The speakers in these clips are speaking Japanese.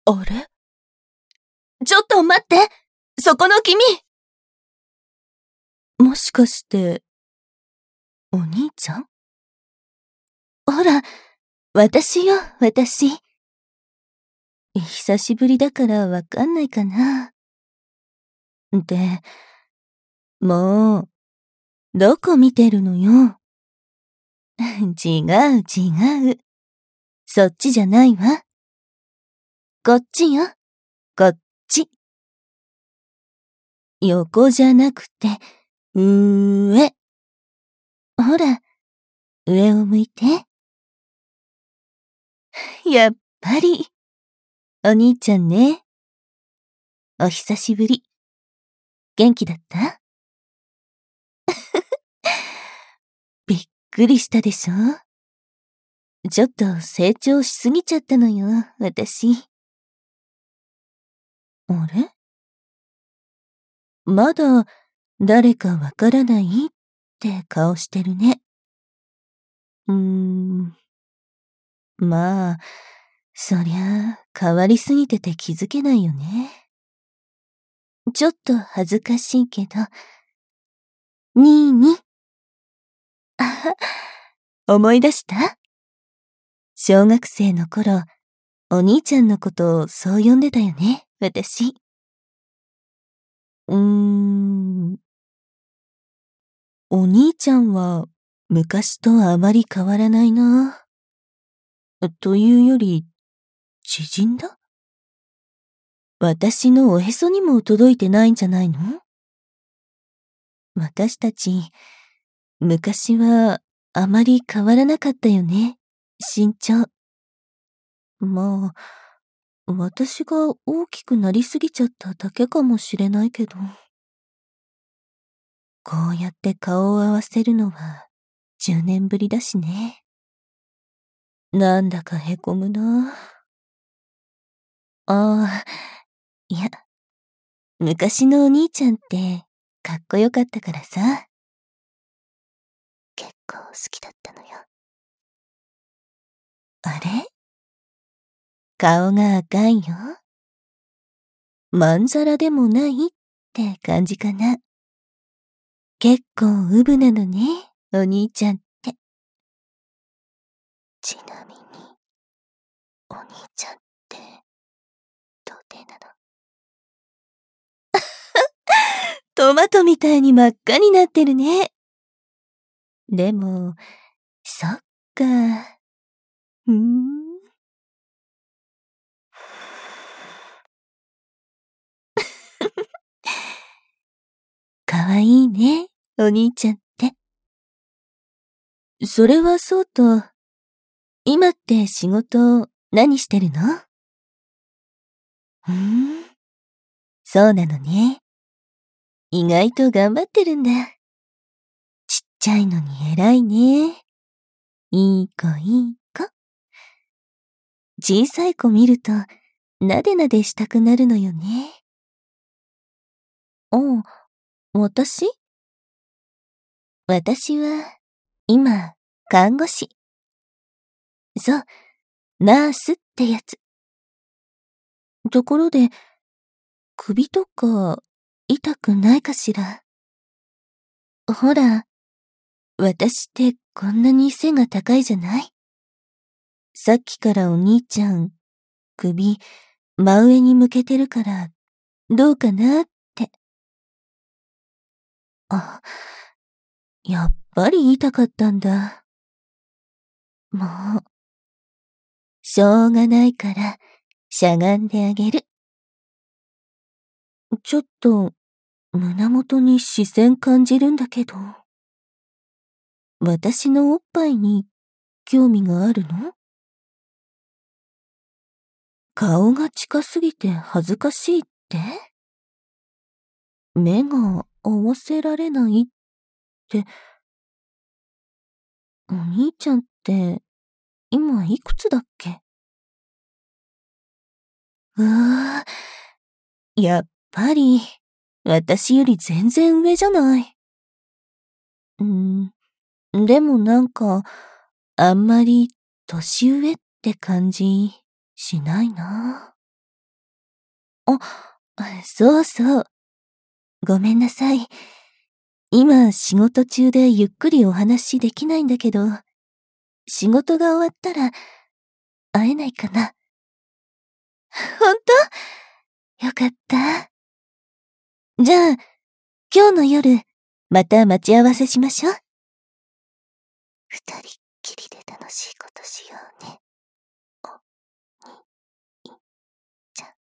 あれ？ちょっと待って！そこの君！もしかして、お兄ちゃん？ほら、私よ、私。久しぶりだからわかんないかな。で、もう、どこ見てるのよ。違う違う。そっちじゃないわ。こっちよ、こっち。横じゃなくて、上。ほら、上を向いて。やっぱり、お兄ちゃんね。お久しぶり。元気だった？びっくりしたでしょ？ちょっと成長しすぎちゃったのよ、私。あれ？まだ誰かわからないって顔してるね。まあ、そりゃ変わりすぎてて気づけないよね。ちょっと恥ずかしいけど、にーに。あは、思い出した？小学生の頃、お兄ちゃんのことをそう呼んでたよね、私。お兄ちゃんは昔とあまり変わらないな。というより、縮んだ？私のおへそにも届いてないんじゃないの？私たち、昔はあまり変わらなかったよね、身長。まあ、私が大きくなりすぎちゃっただけかもしれないけど。こうやって顔を合わせるのは10年ぶりだしね。なんだかへこむな。ああ、いや、昔のお兄ちゃんってかっこよかったからさ。結構好きだったのよ。あれ？顔が赤いよ。まんざらでもないって感じかな。結構ウブなのね、お兄ちゃんって。ちなみに、お兄ちゃんって、童貞なの？トマトみたいに真っ赤になってるね。でも、そっか。かわいいね、お兄ちゃんって。それはそうと、今って仕事何してるの？そうなのね。意外と頑張ってるんだ。ちっちゃいのに偉いね。いい子いい子。小さい子見ると、なでなでしたくなるのよね。あ、私は、今、看護師。そう、ナースってやつ。ところで、首とか、痛くないかしら？ほら、私ってこんなに背が高いじゃない？さっきからお兄ちゃん、首、真上に向けてるから、どうかなって。あ、やっぱり痛かったんだ。もう、しょうがないから、しゃがんであげる。ちょっと、胸元に視線感じるんだけど。私のおっぱいに興味があるの？顔が近すぎて恥ずかしいって？目が合わせられないって、お兄ちゃんって今いくつだっけ？うわぁ、やっぱり私より全然上じゃない。でもなんかあんまり年上って感じしないな。 そうそう。ごめんなさい。今仕事中でゆっくりお話できないんだけど、仕事が終わったら会えないかな。ほんと？よかった。じゃあ、今日の夜、また待ち合わせしましょう。二人っきりで楽しいことしようね。お、に、い、ちゃん。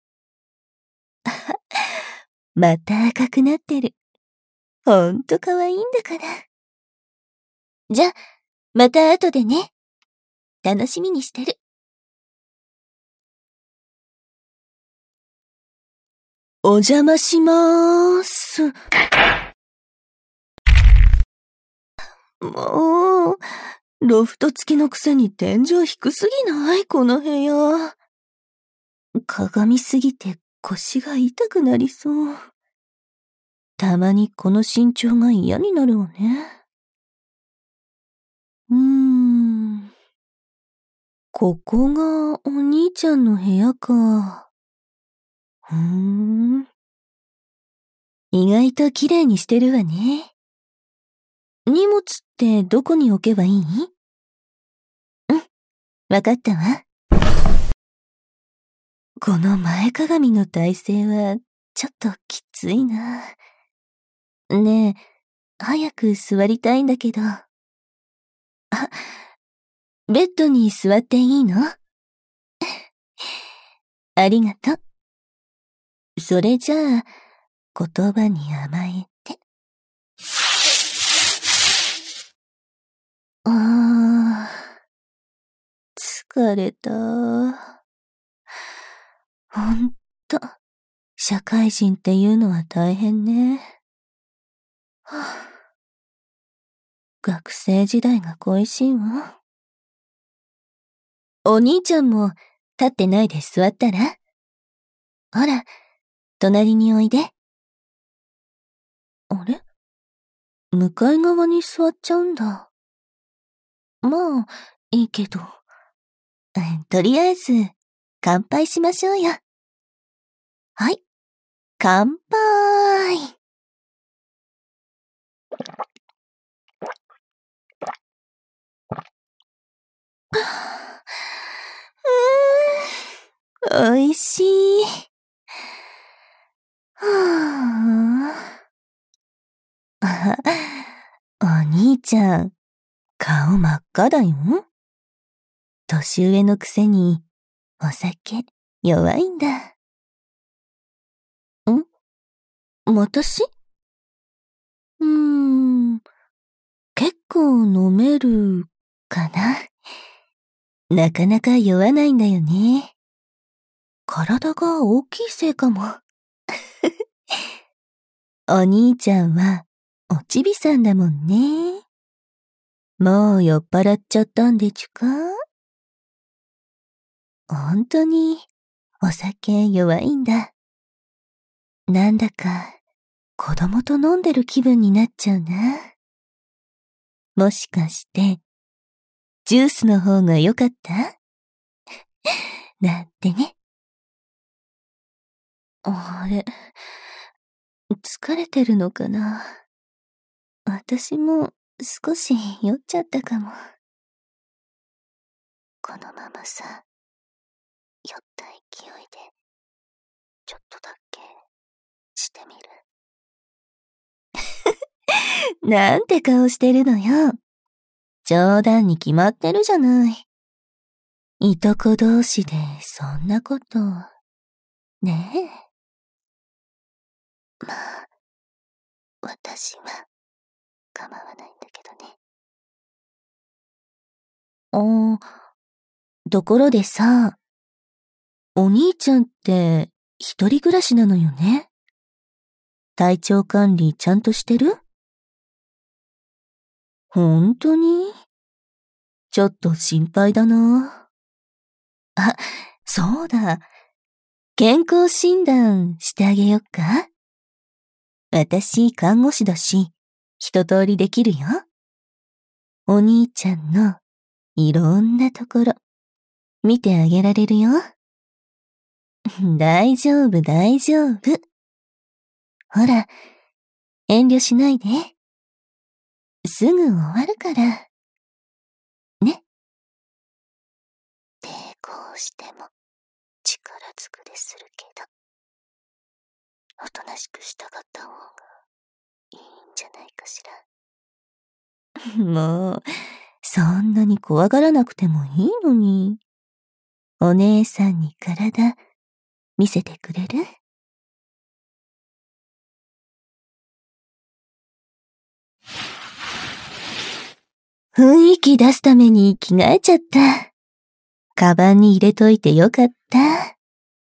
また赤くなってる。ほんと可愛いんだから。じゃあ、また後でね。楽しみにしてる。お邪魔しまーす。もう、ロフト付きのくせに天井低すぎないこの部屋。鏡すぎて腰が痛くなりそう。たまにこの身長が嫌になるわね。ここがお兄ちゃんの部屋か。意外と綺麗にしてるわね。荷物ってどこに置けばいい？わかったわ。この前かがみの体勢はちょっときついな。ねえ、早く座りたいんだけど。ベッドに座っていいの？ありがとう。それじゃあ、言葉に甘えて。疲れた。ほんと、社会人っていうのは大変ね。学生時代が恋しいわ。お兄ちゃんも立ってないで座ったら？ほら、隣においで。あれ？向かい側に座っちゃうんだ。まあ、いいけど。とりあえず、乾杯しましょうよ。はい、乾杯。おいしい。お兄ちゃん、顔真っ赤だよ。年上のくせに、お酒、弱いんだ。私？結構飲める、かな。なかなか酔わないんだよね。体が大きいせいかも。お兄ちゃんは、おちびさんだもんね。もう酔っ払っちゃったんでちゅか？ほんとに、お酒弱いんだ。なんだか、子供と飲んでる気分になっちゃうな。もしかして、ジュースの方が良かった？なんてね。あれ、疲れてるのかな。私も少し酔っちゃったかも。このままさ、酔った勢いで、ちょっとだけしてみる。なんて顔してるのよ。冗談に決まってるじゃない。いとこ同士でそんなこと、ねえ。まあ、私は構わないんだけどね。ところでさ、お兄ちゃんって一人暮らしなのよね。体調管理ちゃんとしてる？ほんとに？ちょっと心配だな。あ、そうだ。健康診断してあげよっか？私、看護師だし、一通りできるよ。お兄ちゃんのいろんなところ、見てあげられるよ。 大丈夫、大丈夫。ほら、遠慮しないで。すぐ終わるから。ね。抵抗しても力ずくでするけど、おとなしく従った方がいいんじゃないかしら。もう、そんなに怖がらなくてもいいのに。お姉さんに体見せてくれる？雰囲気出すために着替えちゃった。カバンに入れといてよかった。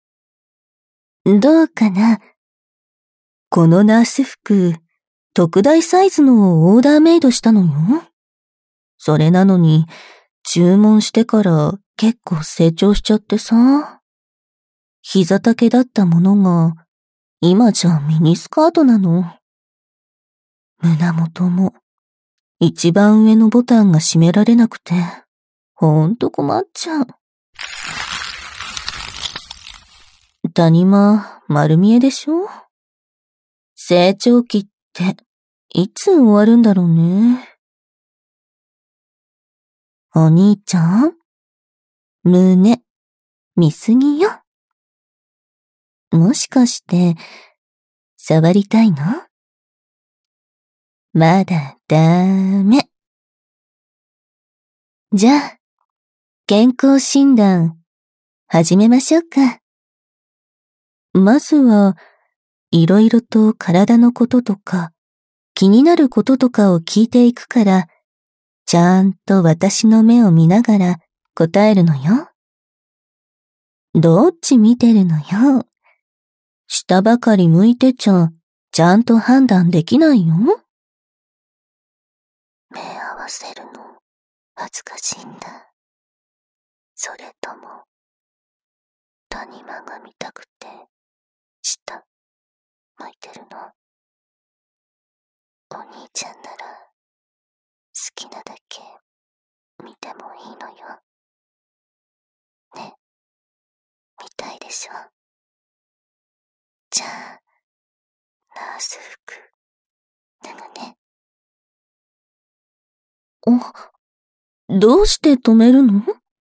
どうかな？このナース服、特大サイズのオーダーメイドしたのよ。それなのに、注文してから結構成長しちゃってさ。膝丈だったものが、今じゃミニスカートなの。胸元も、一番上のボタンが閉められなくて、ほんと困っちゃう。谷間、丸見えでしょ？成長期って、いつ終わるんだろうね。お兄ちゃん？胸、見すぎよ。もしかして、触りたいの？まだダメ。じゃあ、健康診断、始めましょうか。まずは、いろいろと体のこととか、気になることとかを聞いていくから、ちゃんと私の目を見ながら答えるのよ。どっち見てるのよ。下ばかり向いてちゃ、ちゃんと判断できないよ。目合わせるの、恥ずかしいんだ。それとも、谷間が見たくて、下、向いてるの？お兄ちゃんなら、好きなだけ、見てもいいのよ。ね、見たいでしょ？じゃあ、ナース服、脱ぐね。どうして止めるの？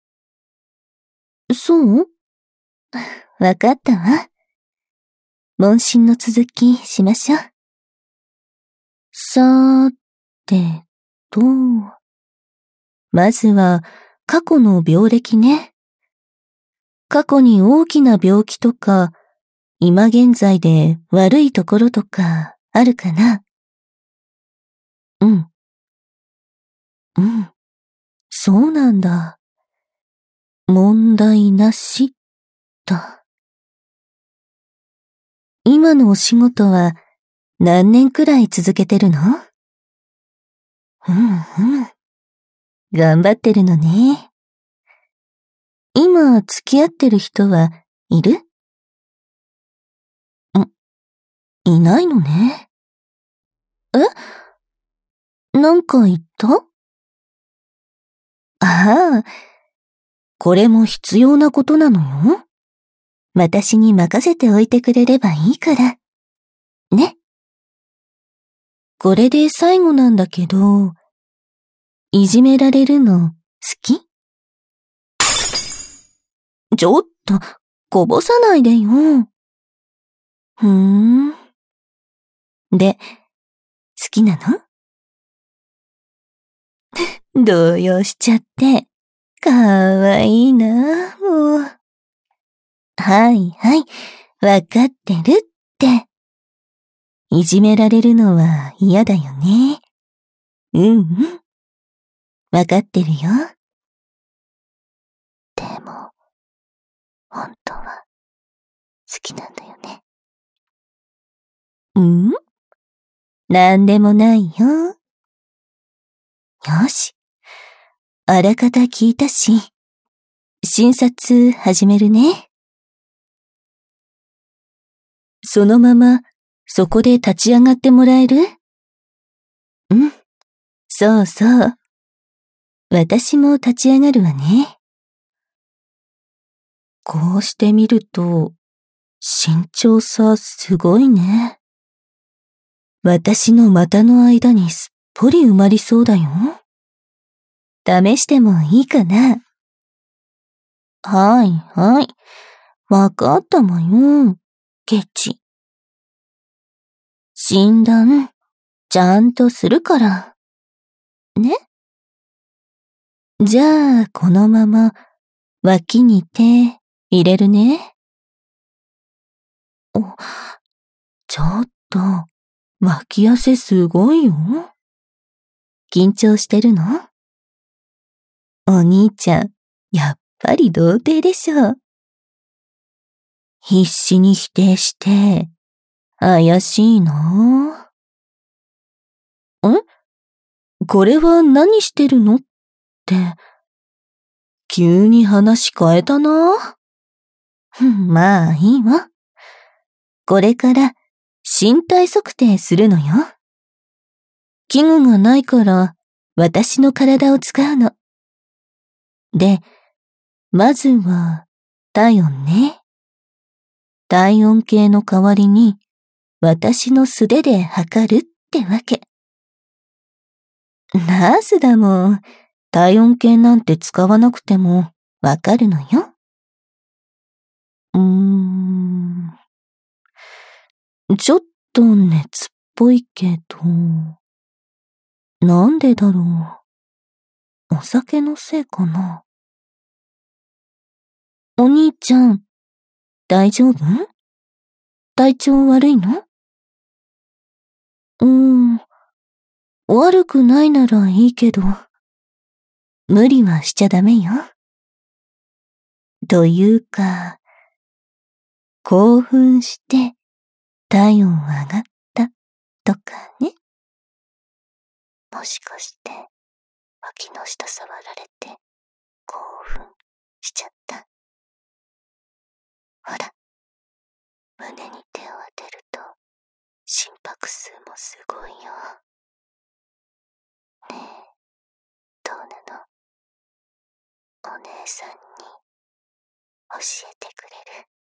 そう？わかったわ。問診の続きしましょう。さーてと、まずは過去の病歴ね。過去に大きな病気とか、今現在で悪いところとかあるかな？うん。そうなんだ。問題なし、だ。今のお仕事は何年くらい続けてるの？頑張ってるのね。今付き合ってる人はいる？いないのね。なんか言った？ああ、これも必要なことなのよ。私に任せておいてくれればいいから。ね。これで最後なんだけど、いじめられるの好き？ちょっと、こぼさないでよ。で、好きなの？動揺しちゃって。かわいいな、もう。はいはい、わかってるって。いじめられるのは嫌だよね。わかってるよ。でも、本当は好きなんだよね。なんでもないよ。よし。あらかた聞いたし、診察始めるね。そのまま、そこで立ち上がってもらえる？そうそう。私も立ち上がるわね。こうしてみると、 身長差すごいね。私の股の間にすっぽり埋まりそうだよ。試してもいいかな？はいはい。わかったわよ。ケチ。診断、ちゃんとするから。ね？じゃあ、このまま、脇に手入れるね。お、ちょっと、脇汗すごいよ。緊張してるの？お兄ちゃん、やっぱり童貞でしょ。必死に否定して、怪しいな。これは何してるのって、急に話変えたな。まあいいわ。これから身体測定するのよ。器具がないから私の体を使うの。で、まずは体温ね。体温計の代わりに私の素手で測るってわけ。ナースだもん。体温計なんて使わなくてもわかるのよ。ちょっと熱っぽいけど、なんでだろう。お酒のせいかな。お兄ちゃん、大丈夫？体調悪いの？悪くないならいいけど、無理はしちゃダメよ。というか、興奮して体温上がったとかね。もしかして脇の下触られて興奮しちゃった？ほら、胸に手を当てると心拍数もすごいよ。ねえ、どうなの？お姉さんに教えてくれる？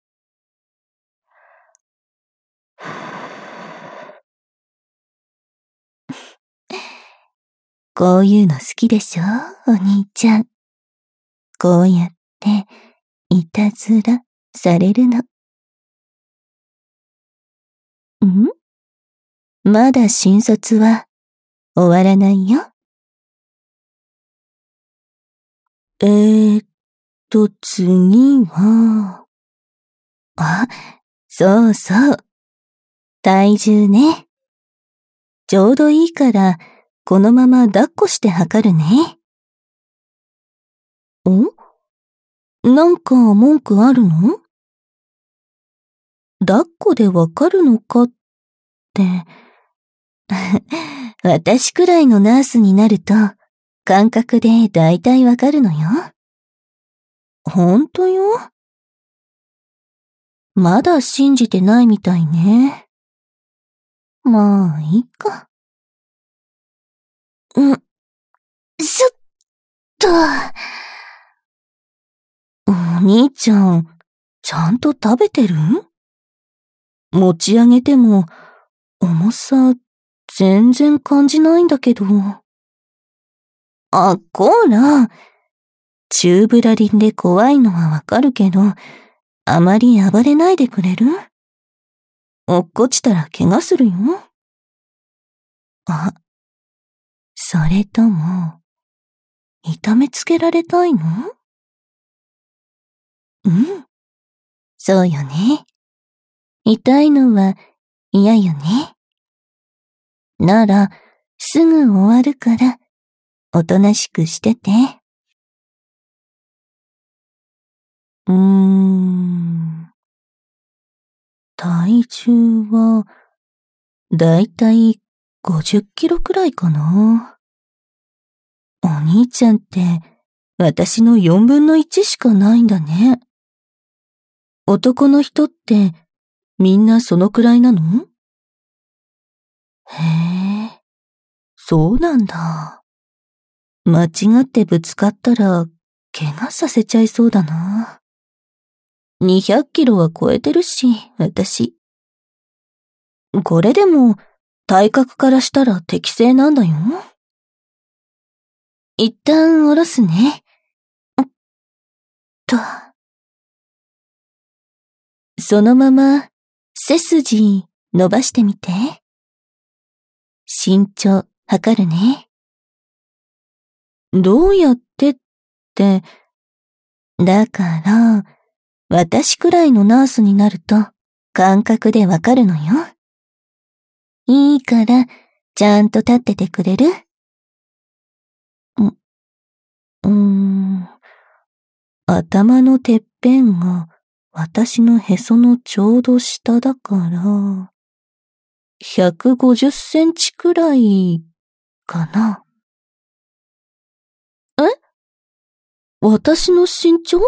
こういうの好きでしょ、お兄ちゃん。こうやっていたずらされるの。まだ診察は終わらないよ。次は、そうそう。体重ね。ちょうどいいから、このまま抱っこして測るね。なんか文句あるの？抱っこでわかるのかって。私くらいのナースになると、感覚でだいたいわかるのよ。ほんとよ。まだ信じてないみたいね。まあ、いいか。ちょっと。お兄ちゃん、ちゃんと食べてる？持ち上げても、重さ、全然感じないんだけど。こら。宙ぶらりんで怖いのはわかるけど、あまり暴れないでくれる？落っこちたら怪我するよ。それとも、痛めつけられたいの？そうよね。痛いのは嫌よね。なら、すぐ終わるから、おとなしくしてて。体重は、だいたい50キロくらいかな。お兄ちゃんって、私の4分の1しかないんだね。男の人って、みんなそのくらいなの？へえ、そうなんだ。間違ってぶつかったら、怪我させちゃいそうだな。 200キロは超えてるし、私。これでも、体格からしたら適正なんだよ。一旦下ろすね。と。そのまま、背筋伸ばしてみて。身長測るね。どうやってって、だから、私くらいのナースになると感覚でわかるのよ。いいから、ちゃんと立っててくれる？頭のてっぺんが私のへそのちょうど下だから、150センチくらいかな。え？私の身長？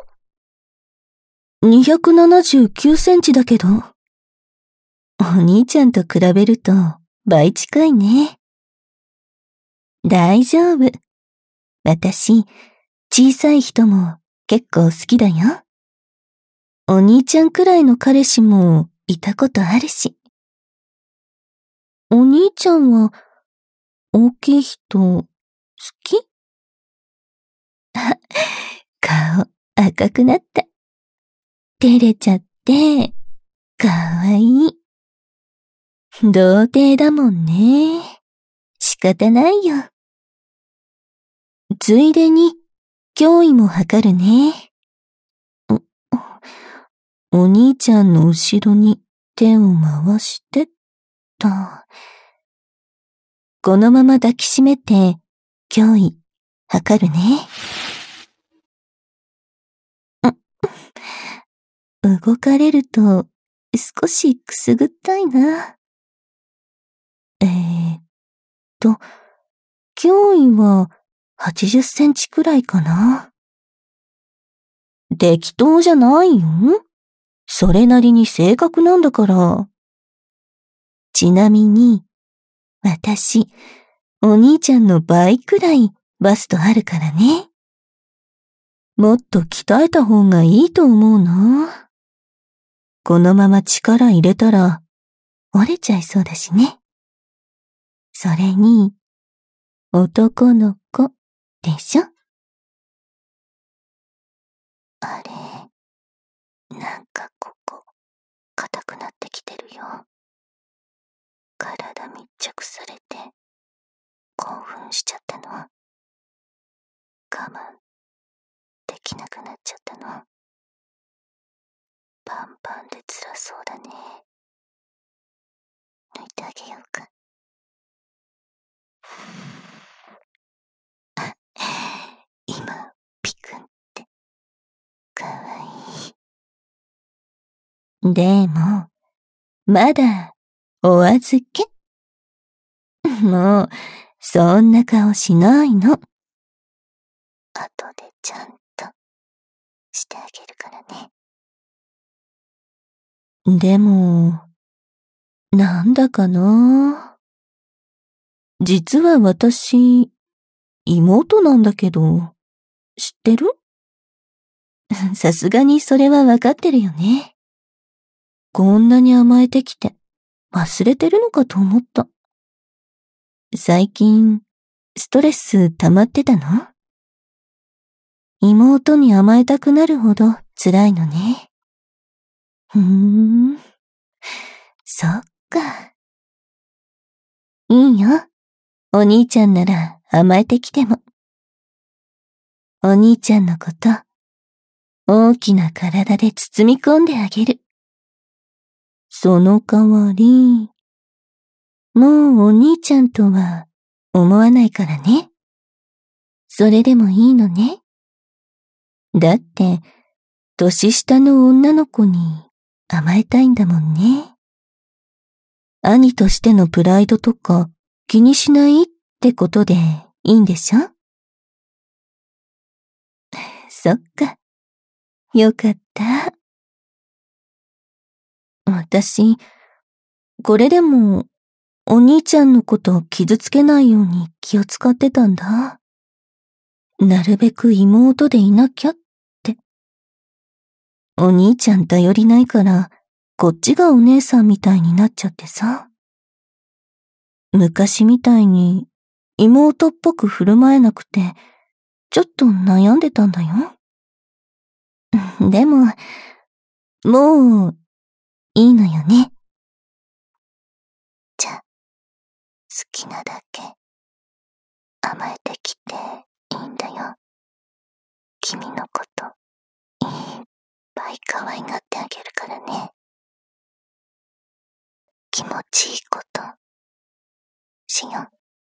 279 センチだけど。お兄ちゃんと比べると倍近いね。大丈夫。私、小さい人も結構好きだよ。お兄ちゃんくらいの彼氏もいたことあるし。お兄ちゃんは大きい人好き？顔赤くなった。照れちゃって、かわいい。童貞だもんね。仕方ないよ。ついでに、胸囲も測るね。お兄ちゃんの後ろに手を回してと。このまま抱きしめて、胸囲測るね。動かれると少しくすぐったいな。胸囲は80センチくらいかな。適当じゃないよ。それなりに正確なんだから。ちなみに、私、お兄ちゃんの倍くらいバストあるからね。もっと鍛えた方がいいと思うな。このまま力入れたら折れちゃいそうだしね。それに、男の子でしょ？あれ、なんかここ、硬くなってきてるよ。体密着されて、興奮しちゃったの？我慢できなくなっちゃったの？パンパンで辛そうだね。抜いてあげようか。今、ピクンって、かわいい。でも、まだ、お預け？もう、そんな顔しないの。後でちゃんと、してあげるからね。でも、なんだかな。実は私、妹なんだけど、知ってる？さすがにそれはわかってるよね。こんなに甘えてきて、忘れてるのかと思った。最近、ストレス溜まってたの？妹に甘えたくなるほど辛いのね。そっか。いいよ。お兄ちゃんなら甘えてきても。お兄ちゃんのこと、大きな体で包み込んであげる。その代わり、もうお兄ちゃんとは思わないからね。それでもいいのね。だって、年下の女の子に甘えたいんだもんね。兄としてのプライドとか気にしないってことでいいんでしょ？そっか。よかった。私、これでもお兄ちゃんのこと傷つけないように気を使ってたんだ。なるべく妹でいなきゃって。 お兄ちゃん頼りないから、こっちがお姉さんみたいになっちゃってさ。昔みたいに妹っぽく振る舞えなくて、ちょっと悩んでたんだよ。でも、もう、いいのよね。じゃあ、好きなだけ、甘えてきていいんだよ。君のこと、いっぱい可愛がってあげるからね。気持ちいいこと、しよう。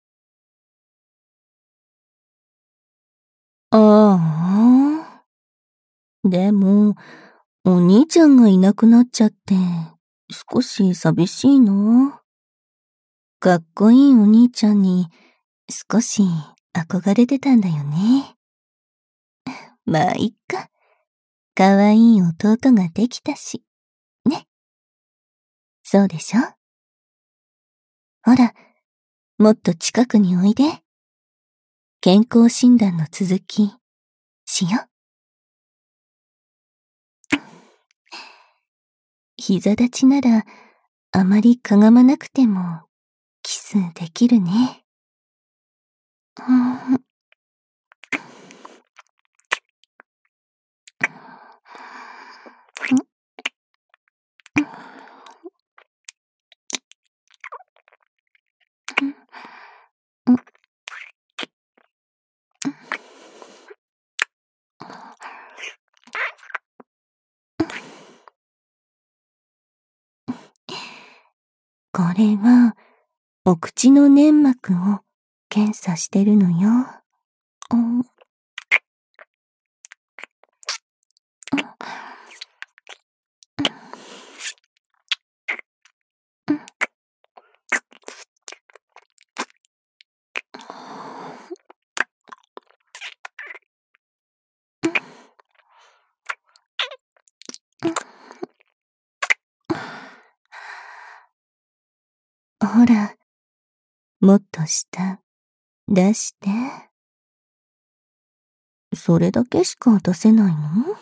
ああ。でも、お兄ちゃんがいなくなっちゃって、少し寂しいな。かっこいいお兄ちゃんに、少し憧れてたんだよね。まあ、いっか。かわいい弟ができたし。ね。そうでしょ？ほら、もっと近くにおいで。健康診断の続き、しよ。膝立ちなら、あまりかがまなくても、キスできるね。これは、お口の粘膜を検査してるのよ。ほら、もっと下、出して。それだけしか出せないの？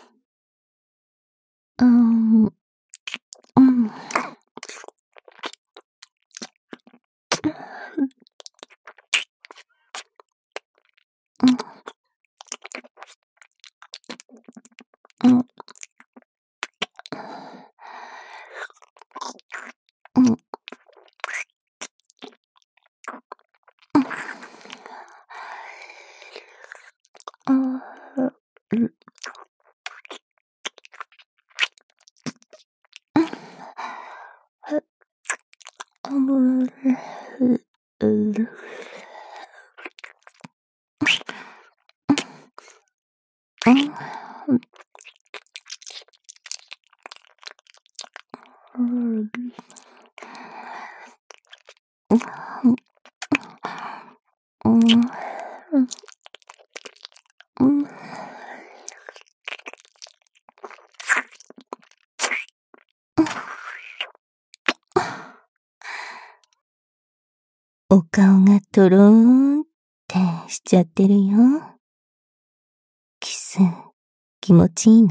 お顔がトローンってしちゃってるよ。キス、気持ちいいの？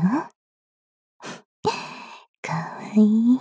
かわいい。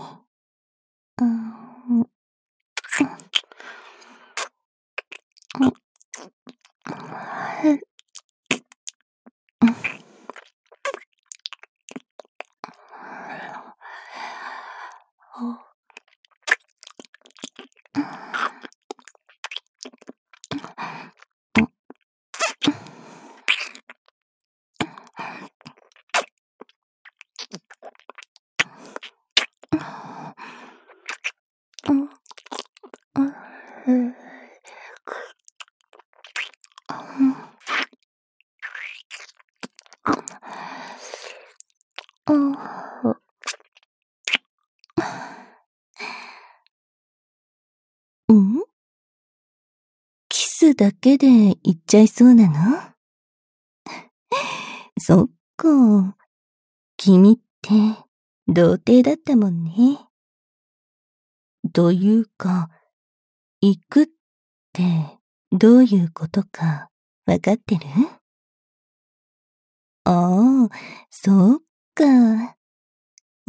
キスだけで言っちゃいそうなの？そっか。君って、童貞だったもんね。というか、行くってどういうことかわかってる？ああ、そっか。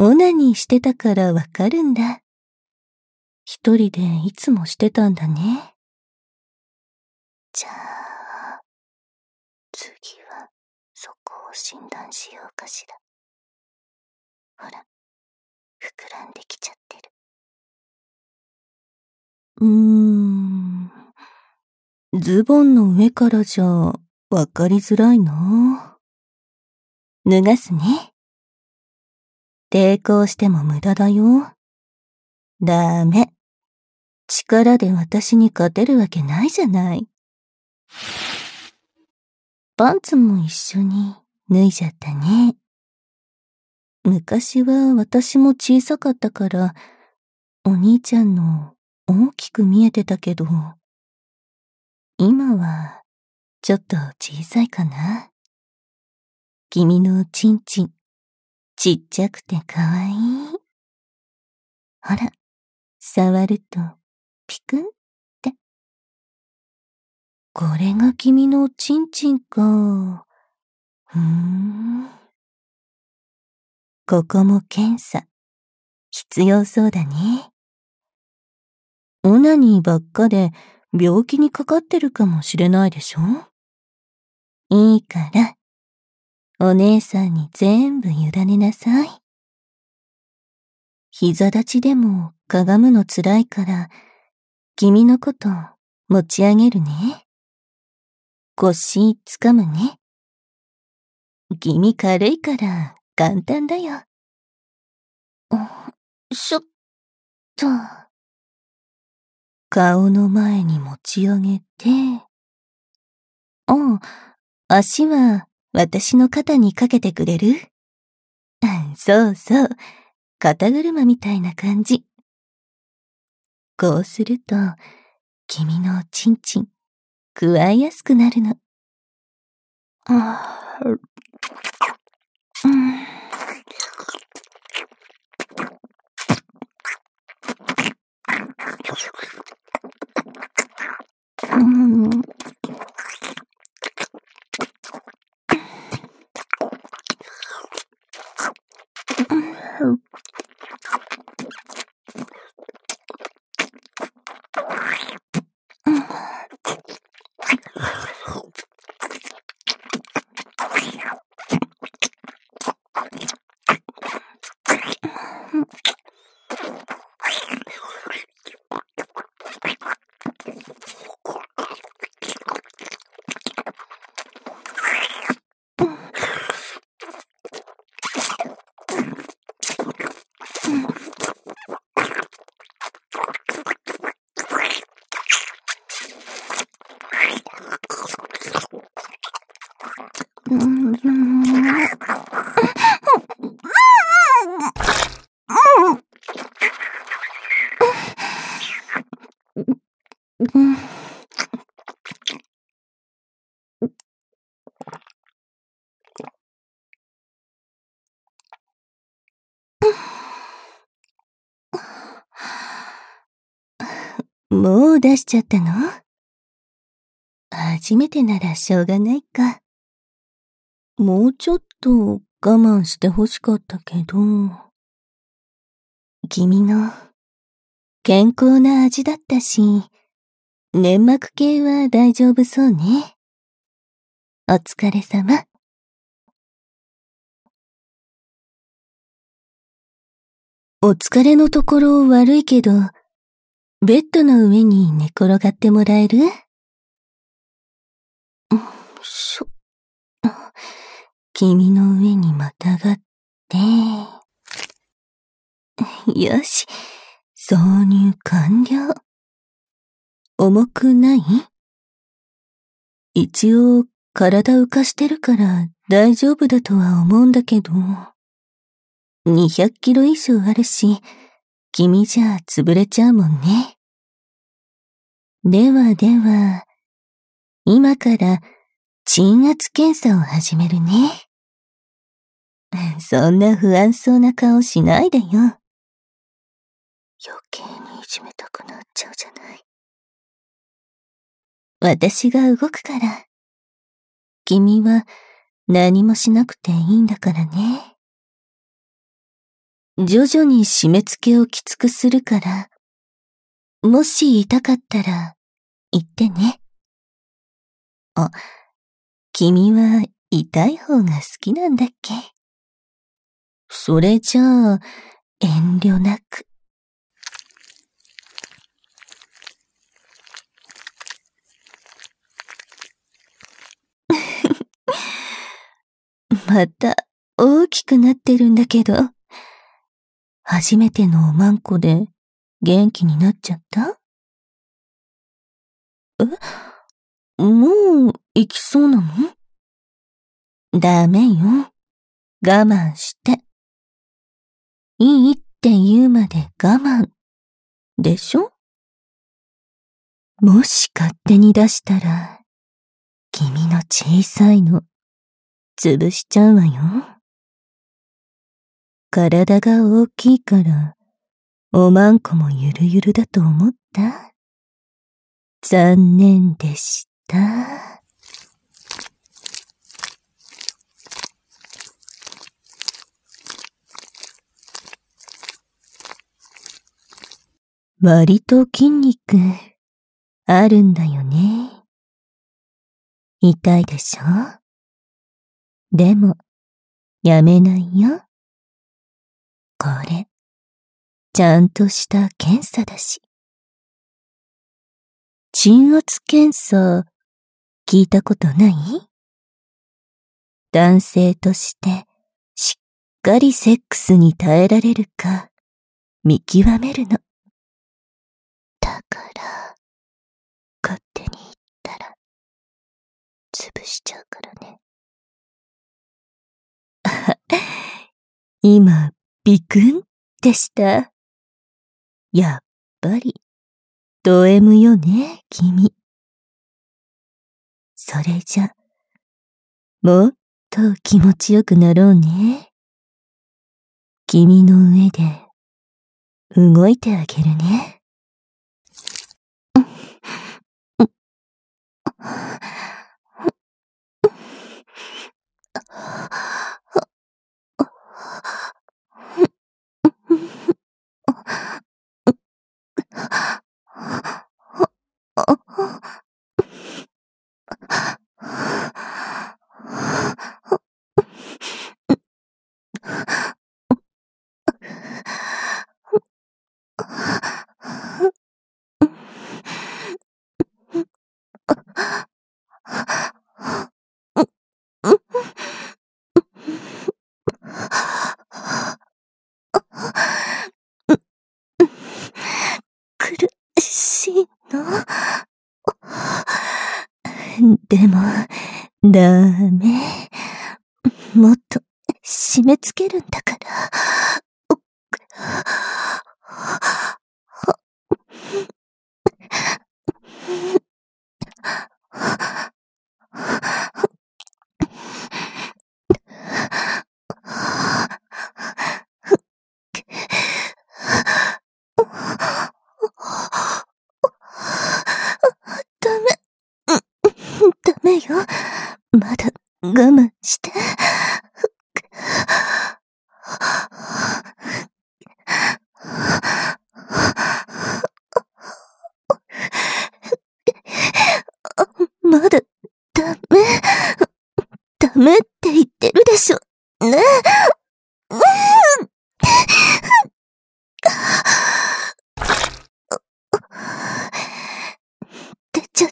オナニーしてたからわかるんだ。一人でいつもしてたんだね。じゃあ、次はそこを診断しようかしら。ほら、膨らんできちゃってる。ズボンの上からじゃわかりづらいな。脱がすね。抵抗しても無駄だよ。ダメ。力で私に勝てるわけないじゃない。パンツも一緒に脱いじゃったね。昔は私も小さかったから、お兄ちゃんの大きく見えてたけど、今はちょっと小さいかな。君のチンチン、ちっちゃくてかわいい。ほら、触るとピクンって。これが君のチンチンか。ここも検査。必要そうだね。オナニーばっかで病気にかかってるかもしれないでしょ？いいから、お姉さんに全部委ねなさい。膝立ちでもかがむのつらいから、君のこと持ち上げるね。腰つかむね。君軽いから簡単だよ。ちょっと。顔の前に持ち上げて。足は私の肩にかけてくれる？そうそう。肩車みたいな感じ。こうすると、君のチンチン、くわえやすくなるの。もう出しちゃったの？初めてならしょうがないか。もうちょっと我慢してほしかったけど。君の健康な味だったし、粘膜系は大丈夫そうね。お疲れ様。お疲れのところ悪いけど、ベッドの上に寝転がってもらえる？君の上にまたがって、よし、挿入完了。重くない？一応体浮かしてるから大丈夫だとは思うんだけど、200キロ以上あるし、君じゃ潰れちゃうもんね。では、今から鎮圧検査を始めるね。そんな不安そうな顔しないでよ。余計にいじめたくなっちゃうじゃない。私が動くから。君は何もしなくていいんだからね。 徐々に締め付けをきつくするから、もし痛かったら言ってね。あ、君は痛い方が好きなんだっけ？それじゃあ、遠慮なく。また大きくなってるんだけど、初めてのおまんこで元気になっちゃった？もう行きそうなの？ダメよ。我慢して。いいって言うまで我慢。でしょ？もし勝手に出したら、君の小さいの、潰しちゃうわよ。体が大きいから、おまんこもゆるゆるだと思った？残念でした。割と筋肉、あるんだよね。痛いでしょ？でも、やめないよ。これ、ちゃんとした検査だし。鎮圧検査、聞いたことない？男性として、しっかりセックスに耐えられるか、見極めるの。だから、勝手に言ったら、潰しちゃうからね。今、ビクンってした。やっぱり、ド M よね、君。それじゃ、もっと気持ちよくなろうね。君の上で、動いてあげるね。苦しいの？でも、ダメ。もっと締め付けるんだから。ダメよ。まだ我慢して。まだダメ。ダメって言ってるでしょ。ね。出ちゃった。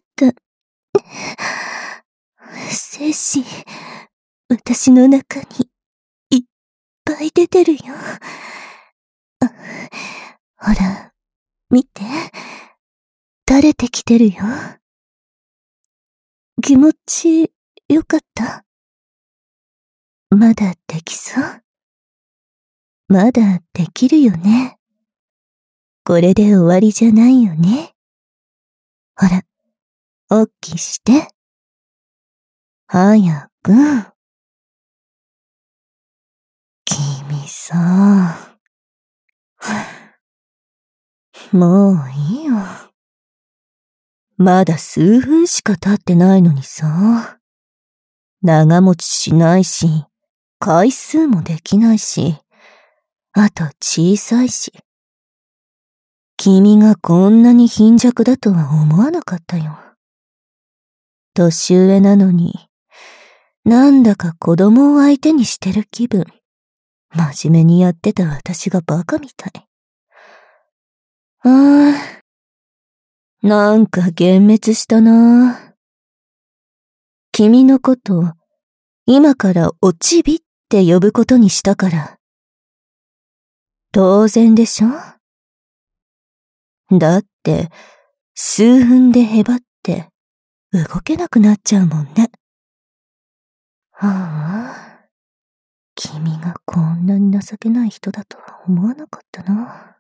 精子、私の中にいっぱい出てるよ。ほら、見て。垂れてきてるよ。気持ちよかった？まだできそう？まだできるよね。これで終わりじゃないよね。ほら、おっきして。早く。君さ。もういいよ。まだ数分しか経ってないのにさ。長持ちしないし、回数もできないし、 あと小さいし。君がこんなに貧弱だとは思わなかったよ。年上なのに、なんだか子供を相手にしてる気分。真面目にやってた私がバカみたい。なんか幻滅したな。君のこと、今からおちびって呼ぶことにしたから。当然でしょ？だって、数分でへばって動けなくなっちゃうもんね。ああ、君がこんなに情けない人だとは思わなかったな。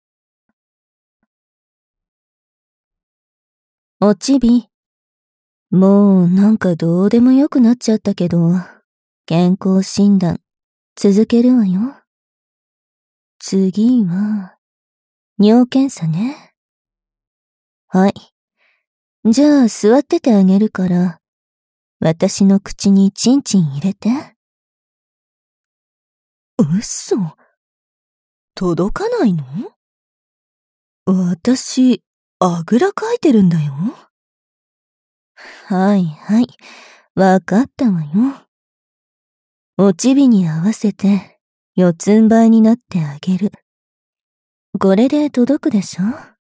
おちび、もうなんかどうでもよくなっちゃったけど、健康診断続けるわよ。次は、尿検査ね。はい。じゃあ座っててあげるから、私の口にチンチン入れて。嘘。届かないの？私、あぐらかいてるんだよ。はいはい、わかったわよ。おちびに合わせて、四つん這いになってあげる。これで届くでしょ？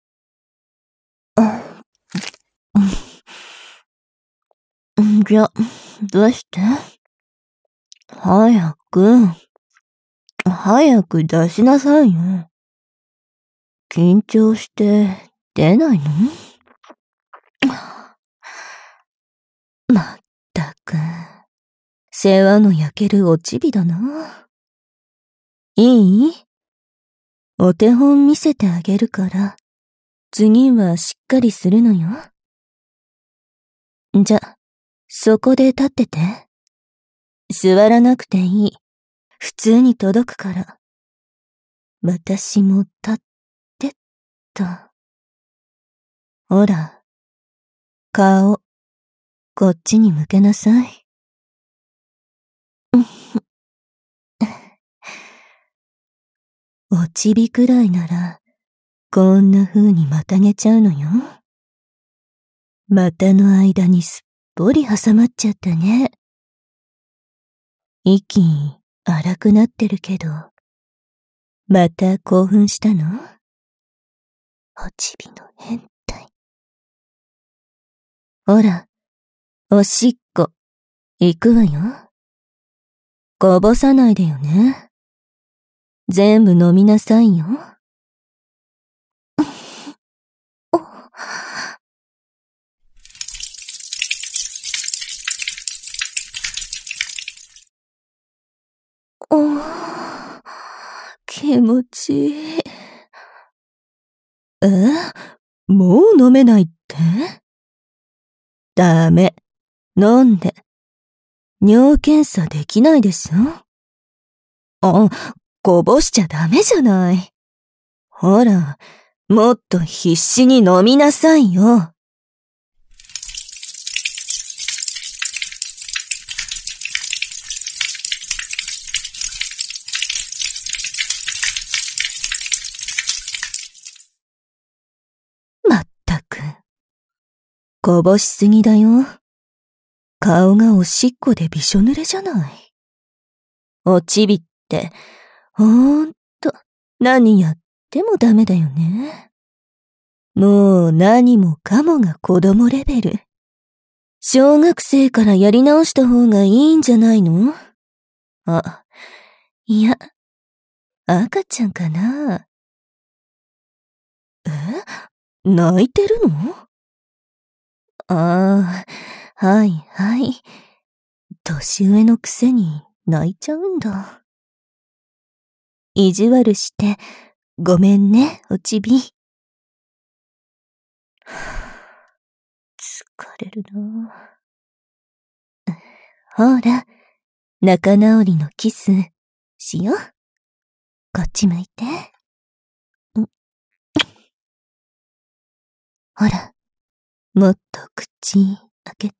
じゃ、どうして？早く出しなさいよ。緊張して出ないの？まったく、世話の焼けるおちびだな。いい？お手本見せてあげるから、次はしっかりするのよ。じゃ、そこで立ってて。座らなくていい。普通に届くから。私も立ってっと。ほら、顔、こっちに向けなさい。おちびくらいなら、こんな風にまたげちゃうのよ。股の間にすっぽり挟まっちゃったね。息荒くなってるけど、また興奮したの？おちびの変態。ほら、おしっこ、行くわよ。こぼさないでよね。全部飲みなさいよ。気持ちいい。もう飲めないって？ダメ。飲んで。尿検査できないでしょ？こぼしちゃダメじゃない。ほら、もっと必死に飲みなさいよ。まったく。こぼしすぎだよ。顔がおしっこでびしょ濡れじゃない。おちびって、ほんと、何やってもダメだよね。もう何もかもが子供レベル。小学生からやり直した方がいいんじゃないの？いや、赤ちゃんかな。泣いてるの？はいはい。年上のくせに泣いちゃうんだ。意地悪して、ごめんね、おちび。疲れるな。ほら、仲直りのキス、しよう。こっち向いて。ほら、もっと口開けて。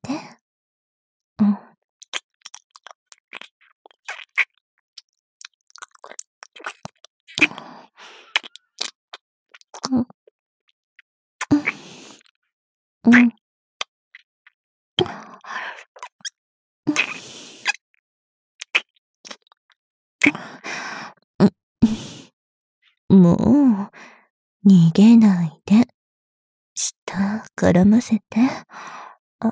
もう、逃げないで。舌絡ませて。あ、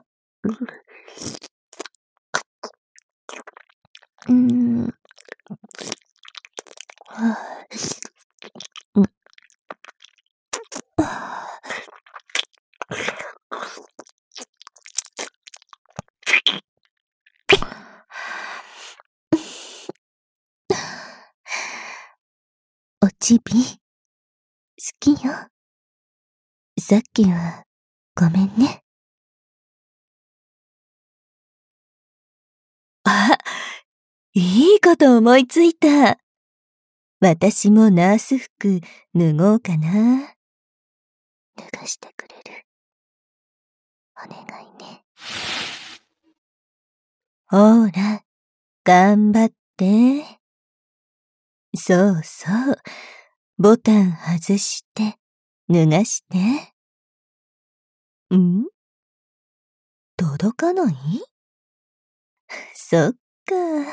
おちび、好きよ。さっきは、ごめんね。あ、いいこと思いついた。私もナース服脱ごうかな。脱がしてくれる？お願いね。ほら、頑張って。そうそう。ボタン外して、脱がして。ん？届かない？そっか。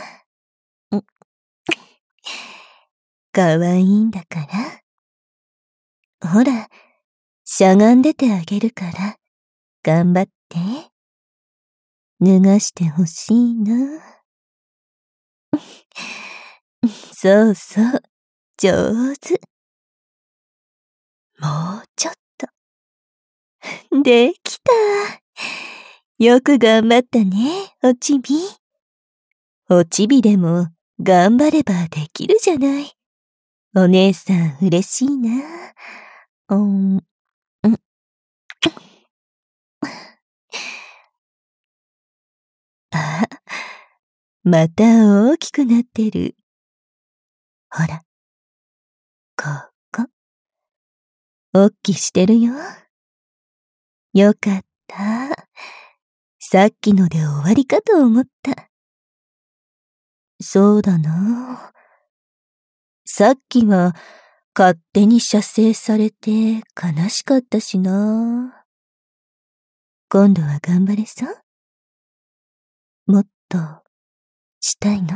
かわいいんだから。ほら、しゃがんでてあげるから、頑張って。脱がしてほしいな。そうそう、上手。もうちょっと。できた。よく頑張ったね、おちび。おちびでも頑張ればできるじゃない。お姉さん嬉しいな。あ、また大きくなってる。ほら、ここ。おっきしてるよ。よかった。さっきので終わりかと思った。そうだな。さっきは勝手に射精されて悲しかったしな。今度は頑張れさ。もっとしたいの？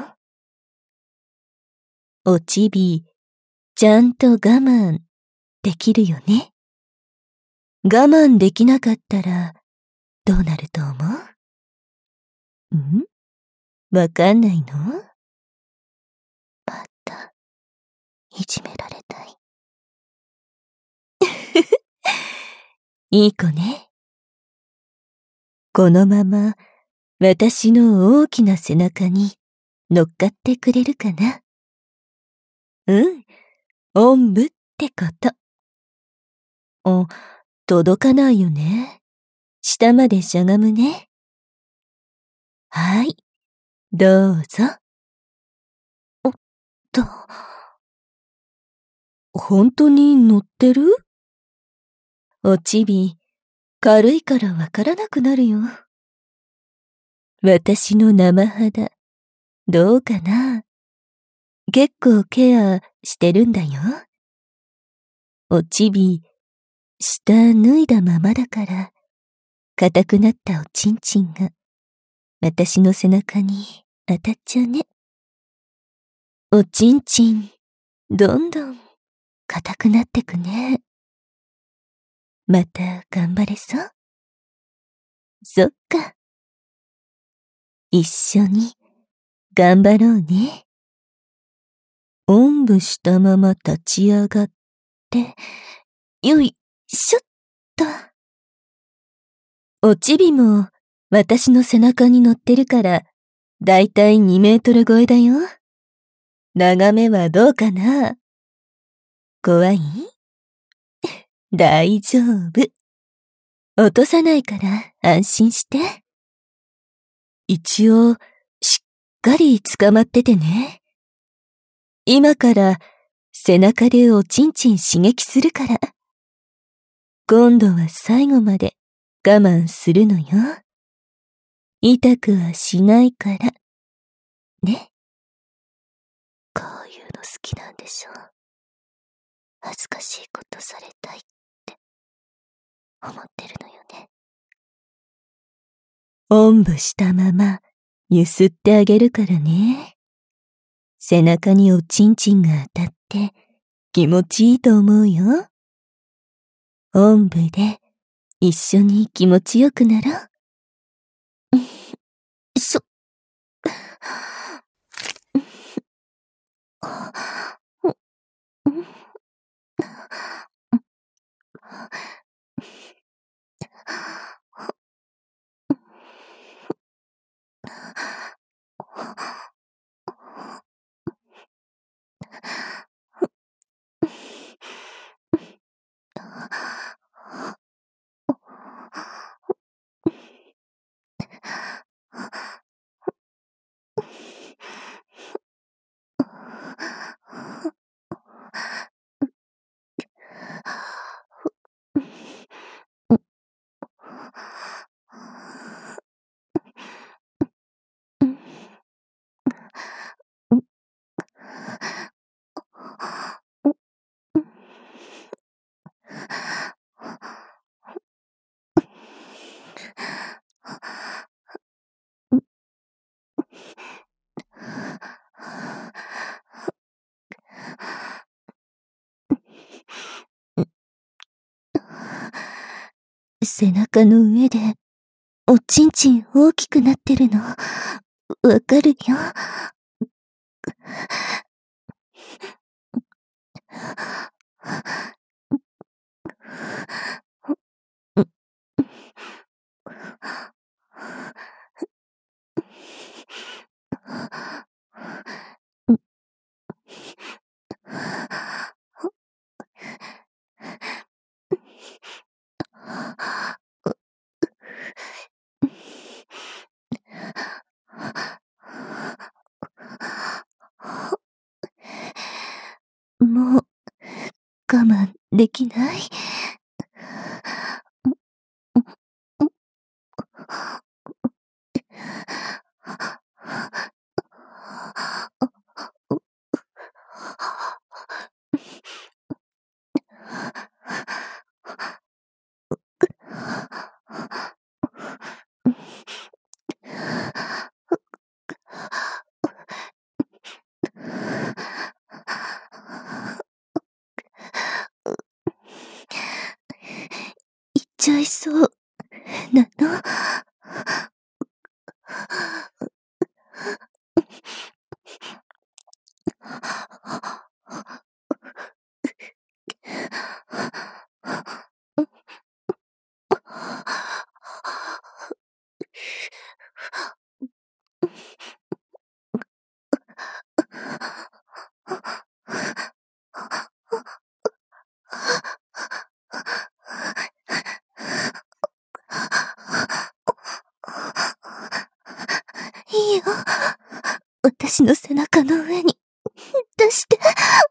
おちび、ちゃんと我慢できるよね。我慢できなかったらどうなると思う？わかんないの？またいじめられたい。いい子ね。このまま私の大きな背中に乗っかってくれるかな？おんぶってこと。届かないよね。下までしゃがむね。はい、どうぞ。おっと。本当に乗ってる？おちび、軽いからわからなくなるよ。私の生肌、どうかな？結構ケアしてるんだよ。おちび、下脱いだままだから、硬くなったおちんちんが、私の背中に当たっちゃうね。おちんちん、どんどん硬くなってくね。また頑張れそう？そっか。一緒に頑張ろうね。おんぶしたまま立ち上がって、よいしょっと。おちびも私の背中に乗ってるから、だいたい2メートル超えだよ。眺めはどうかな？怖い？大丈夫。落とさないから安心して。一応、しっかり捕まっててね。今から背中でおちんちん刺激するから。今度は最後まで我慢するのよ。痛くはしないから。ね。こういうの好きなんでしょ？恥ずかしいことされたいって思ってるのよね。 おんぶしたままゆすってあげるからね。背中におちんちんが当たって気持ちいいと思うよ。おんぶで一緒に気持ちよくなろう。背中の上でおちんちん大きくなってるのわかるよ。もう我慢できない。行っちゃいそうなの。いいよ。私の背中の上に出して。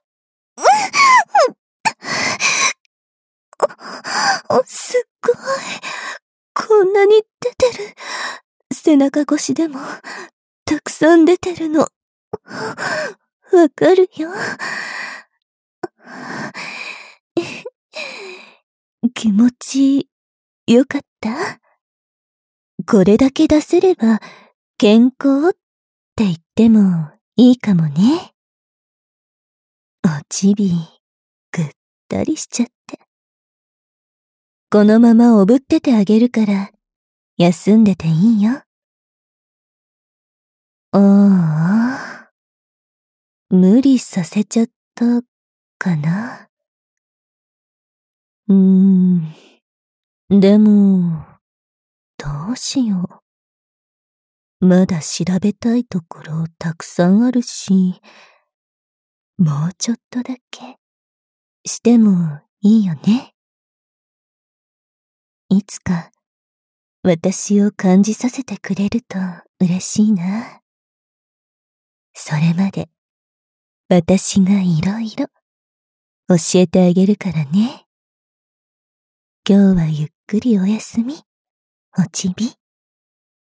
すっごい。こんなに出てる。背中越しでもたくさん出てるの。わかるよ。気持ちよかった？これだけ出せれば健康って言ってもいいかもね。おちびぐったりしちゃって。このままおぶっててあげるから休んでていいよ。ああ、無理させちゃったかな。でもどうしよう。まだ調べたいところたくさんあるし、もうちょっとだけしてもいいよね。いつか私を感じさせてくれると嬉しいな。それまで私がいろいろ教えてあげるからね。今日はゆっくりおやすみ、おちび。